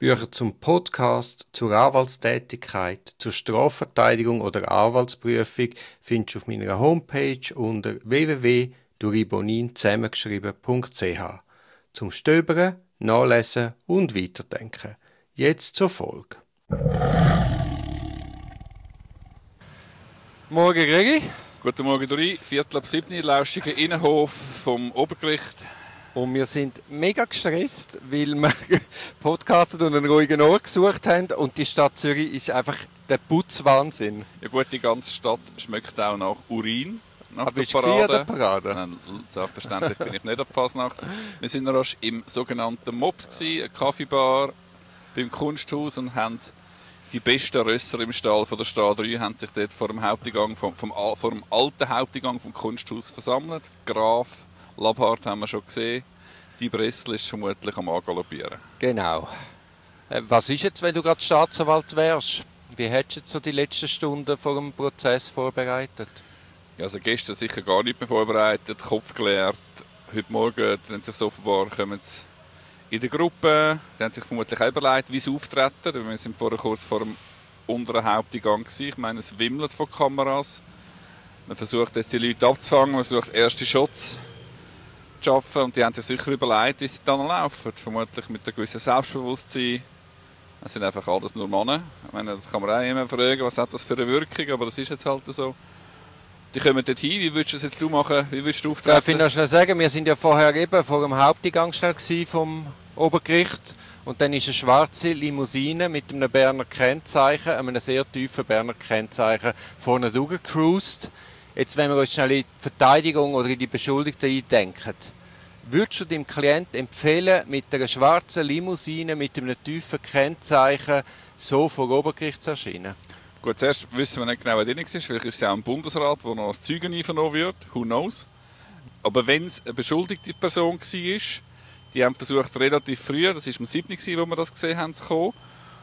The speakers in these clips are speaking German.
Bücher zum Podcast, zur Anwaltstätigkeit, zur Strafverteidigung oder Anwaltsprüfung findest du auf meiner Homepage unter www.duribonin zusammengeschrieben.ch. Zum Stöbern, Nachlesen und Weiterdenken. Jetzt zur Folge. Morgen, Gregi. Guten Morgen, Dori. 6:45, Lauschige Innenhof vom Obergericht. Und wir sind mega gestresst, weil wir Podcasts und einen ruhigen Ort gesucht haben. Und die Stadt Zürich ist einfach der Putzwahnsinn. Ja gut, die ganze Stadt schmeckt auch nach Urin. Nach Aber der bist du an der Parade? Nein, selbstverständlich bin ich nicht ab Fasnacht. Wir sind rasch im sogenannten Mops, eine Kaffeebar beim Kunsthaus, und haben die besten Rösser im Stall von der Stadt 3 haben sich dort vor dem Haupteingang vor dem alten Haupteingang vom Kunsthaus versammelt. Graf, Labhart haben wir schon gesehen. Die Bressel ist vermutlich am Angaloppieren. Genau. Was ist jetzt, wenn du gerade Staatsanwalt wärst? Wie hättest du jetzt so die letzten Stunden vor dem Prozess vorbereitet? Ja, also gestern sicher gar nicht mehr vorbereitet, Kopf geleert. Heute Morgen dann sich offenbar kommen sie in der Gruppe. Die haben sich vermutlich auch überlegt, wie sie auftreten. Wir sind vorher kurz vor dem unteren Haupteingang gewesen. Ich meine, es wimmelt von Kameras. Man versucht jetzt die Leute abzufangen, man versucht erste Shots zu schaffen, und die haben sich sicher überlegt, wie sie dann laufen. Vermutlich mit einem gewissen Selbstbewusstsein. Das sind einfach alles nur Männer. Ich meine, das kann man auch immer fragen, was hat das für eine Wirkung, aber das ist jetzt halt so. Die kommen dort hin. Wie würdest du das jetzt machen? Wie würdest du auftreten? Darf ich noch schnell sagen, wir sind ja vorher eben vor dem Haupteingang schnell vom Obergericht. Und dann ist eine schwarze Limousine mit einem Berner Kennzeichen, einem sehr tiefen Berner Kennzeichen, vorne durchgecruised. Jetzt, wenn wir uns schnell in die Verteidigung oder in die Beschuldigten eindenken, würdest du deinem Klienten empfehlen, mit einer schwarzen Limousine mit einem tiefen Kennzeichen so vor Obergericht zu erscheinen? Gut, zuerst wissen wir nicht genau, wer drin ist. Vielleicht ist es auch ein Bundesrat, wo noch als Zeugen einvernommen wird. Who knows? Aber wenn es eine beschuldigte Person war, die haben versucht, relativ früh, das war am 7. wo wir das gesehen haben, zu kommen.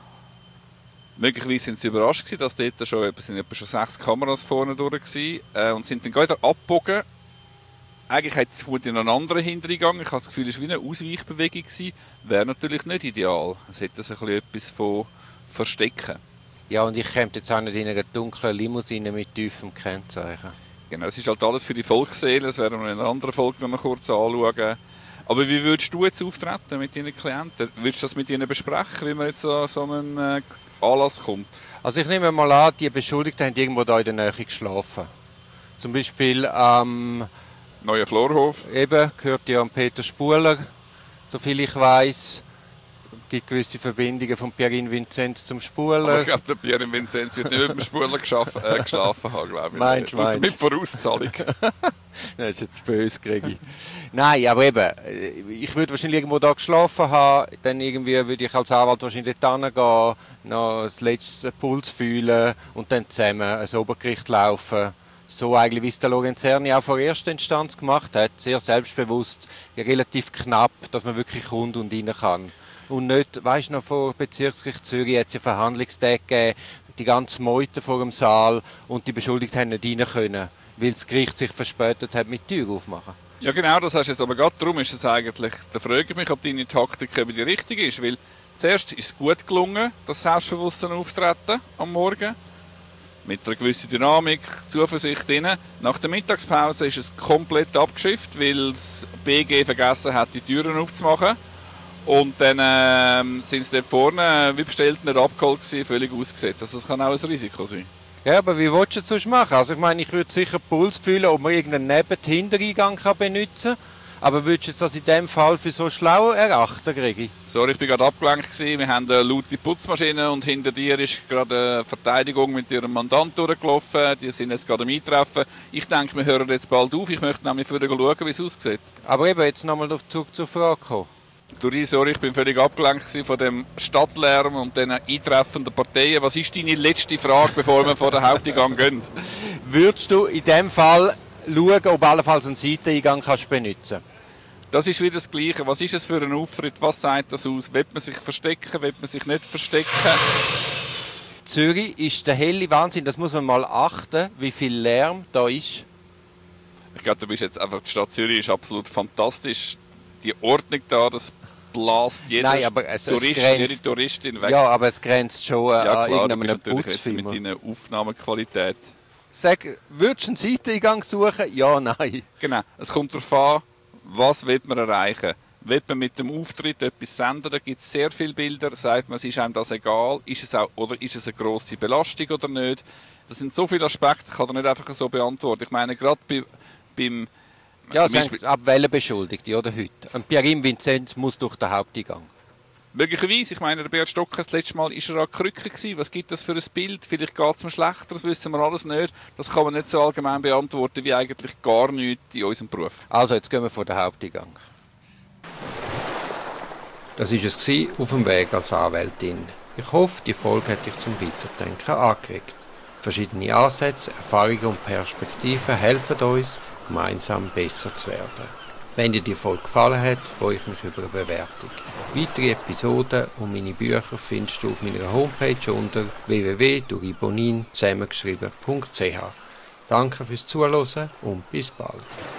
Möglicherweise sind sie überrascht gewesen, dass dort schon 6 Kameras vorne durch waren, und sind dann gerade abgebogen. Eigentlich hat es vermutlich noch einen anderen Hintereingang. Ich habe das Gefühl, es war wie eine Ausweichbewegung gewesen. Wäre natürlich nicht ideal. Es hätte so etwas von Verstecken. Ja, und ich käme jetzt auch nicht in einer dunklen Limousine mit tiefem Kennzeichen. Genau, es ist halt alles für die Volksseele. Das werden wir in einer anderen Folge noch kurz anschauen. Aber wie würdest du jetzt auftreten mit deinen Klienten? Würdest du das mit ihnen besprechen, wie man jetzt an so einen Anlass kommt? Also ich nehme mal an, die Beschuldigten haben irgendwo da in der Nähe geschlafen. Zum Beispiel am Neuer Florhof. Eben, gehört ja an Peter Spuler, soviel ich weiss. Es gibt gewisse Verbindungen von Pierin Vinzenz zum Spuler. Aber ich glaube, der Pierin Vinzenz wird nicht mit dem Spuler geschlafen haben, glaube ich. Meinst du? Mit Vorauszahlung. Das ist jetzt böse, Gregi. Nein, aber eben, ich würde wahrscheinlich irgendwo da geschlafen haben, dann irgendwie würde ich als Anwalt wahrscheinlich dort hingehen, noch das letzte Puls fühlen und dann zusammen ans Obergericht laufen. So eigentlich, wie es der Lorenzerni auch vor erster Instanz gemacht hat, sehr selbstbewusst, relativ knapp, dass man wirklich rund und rein kann. Und nicht, weißt du noch, vor Bezirksgericht Zürich hat es ja Verhandlungstag gegeben, die ganze Meute vor dem Saal, und die Beschuldigten haben nicht rein können, weil das Gericht sich verspätet hat mit Tür aufmachen. Ja genau, das hast du jetzt aber gerade. Darum ist es eigentlich, da frage ich mich, ob deine Taktik die richtige ist, weil zuerst ist es gut gelungen, das selbstbewusste Auftreten am Morgen, mit einer gewissen Dynamik, Zuversicht drin. Nach der Mittagspause ist es komplett abgeschifft, weil das BG vergessen hat, die Türen aufzumachen. Und dann sind sie dort vorne, wie bestellt, nicht abgeholt gewesen, völlig ausgesetzt. Also das kann auch ein Risiko sein. Ja, aber wie willst du das sonst machen? Also ich meine, ich würde sicher Puls fühlen, ob man irgendeinen Hintereingang benutzen kann. Aber würdest du das in diesem Fall für so schlau erachten, Gregi? Sorry, ich war gerade abgelenkt gewesen. Wir haben eine laute Putzmaschine und hinter dir ist gerade eine Verteidigung mit ihrem Mandant durchgelaufen. Die sind jetzt gerade am Eintreffen. Ich denke, wir hören jetzt bald auf. Ich möchte nämlich vorher schauen, wie es aussieht. Aber eben, jetzt nochmal zurück zur Frage kommen. Sorry, ich bin völlig abgelenkt von dem Stadtlärm und den eintreffenden Parteien. Was ist deine letzte Frage, bevor wir vor den Haupteingang gehen? Würdest du in diesem Fall schauen, ob allenfalls einen Seiteneingang benutzen kannst? Das ist wieder das Gleiche. Was ist es für ein Auftritt? Was sagt das aus? Will man sich verstecken? Will man sich nicht verstecken? Zürich ist der helle Wahnsinn. Das muss man mal achten, wie viel Lärm da ist. Ich glaube, die Stadt Zürich ist absolut fantastisch. Die Ordnung da, das blast jeder Nein, aber es Tourist, grenzt, jede Touristin weg. Ja, aber es grenzt schon Ja, klar, an du irgendeinem bist natürlich jetzt mit Putzfilm. deiner Aufnahmequalität. Sag, würdest du einen Seiteneingang suchen? Ja, nein. Genau, es kommt darauf an, was will man erreichen. Will man mit dem Auftritt etwas senden, da gibt es sehr viele Bilder, sagt man, ist einem das egal, ist es eine grosse Belastung oder nicht. Das sind so viele Aspekte, ich kann da nicht einfach so beantworten. Ich meine, gerade beim Ja, zum Beispiel, ab Wellenbeschuldigte, oder heute. Und Pierre Vinzenz muss durch den Haupteingang. möglicherweise, ich meine, der Bert Stocker, das letzte Mal war er an Krücken gewesen. Was gibt das für ein Bild? Vielleicht geht es ihm schlechter, das wissen wir alles nicht. Das kann man nicht so allgemein beantworten, wie eigentlich gar nichts in unserem Beruf. Also, jetzt gehen wir vor den Haupteingang. Das war es auf dem Weg als Anwältin. Ich hoffe, die Folge hat dich zum Weiterdenken angeregt. Verschiedene Ansätze, Erfahrungen und Perspektiven helfen uns, gemeinsam besser zu werden. Wenn dir die Folge gefallen hat, freue ich mich über eine Bewertung. Weitere Episoden und meine Bücher findest du auf meiner Homepage unter www.duribonin zusammengeschrieben.ch. Danke fürs Zuhören und bis bald.